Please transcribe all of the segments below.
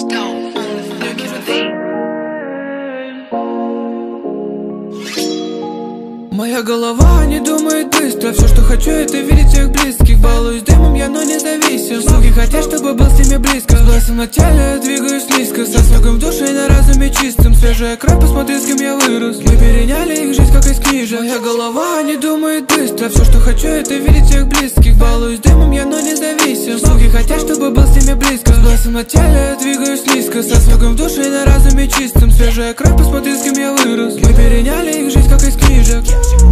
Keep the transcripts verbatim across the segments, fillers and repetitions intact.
Stone on the fucking beat. Моя голова не думает быстро. Все, что хочу, это видеть всех близких. Балуюсь дымом я, но не зависим. Слуги хотят, чтобы был с ними близко. С глазом на теле двигаюсь низко. Со свегом в душе и на разуме чистым. Свежая кровь, посмотри, с кем я вырос. Мы переняли их жизнь, как из книжек. Моя голова не думает быстро. Все, что хочу, это видеть всех близких. Балуюсь дымом я, но не зависим. Слуги хотят, чтобы был с ними близко. С глазом на теле двигаюсь низко. Со свегом в душе и на разуме чистым. Свежая кровь, посмотри, с кем я вырос. Мы переняли их жизнь, как из книжек.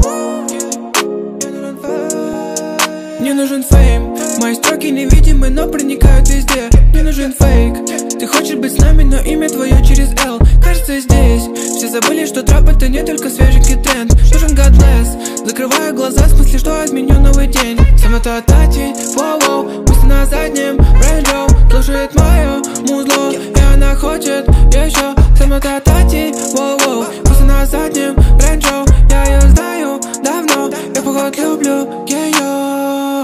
Мне нужен фейм. Мои строки невидимы, но проникают везде. Мне нужен фейк. Ты хочешь быть с нами, но имя твое через L. Кажется, здесь все забыли, что трэп это не только свеженький тренд. Нужен God bless. Закрываю глаза, в смысле, что отменю новый день. Самота тати, воу-воу. Пусть на заднем рейнджоу слушает мое музло, и она хочет еще. Самота тати, воу-воу. Пусть на заднем рейнджоу. Я ее знаю давно. Я поход люблю ее.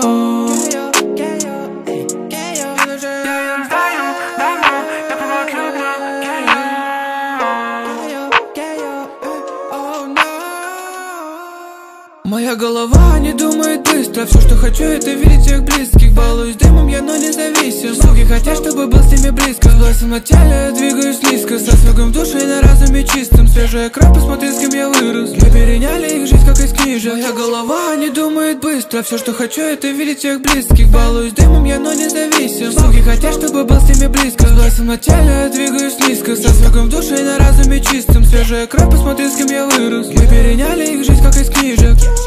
Моя голова не думает быстро. Все, что хочу, это видеть всех близких. Балуюсь дымом я, но не зависим. Слуги хотят, чтобы был с ними близко. С глазом на теле двигаюсь низко. Со свегом в душе и на разуме чистым. Свежая кровь, посмотри, с кем я вырос. Мы переняли их жизнь, как из книжек. Моя голова не думает быстро. Все, что хочу, это видеть всех близких. Балуюсь дымом я, но не зависим. Слуги хотят, чтобы был с ними близко. С глазом на теле двигаюсь низко. Со свегом в душе и на разуме чистым. Свежая кровь, посмотри, с кем я вырос. Мы переняли их жизнь, как из книжек.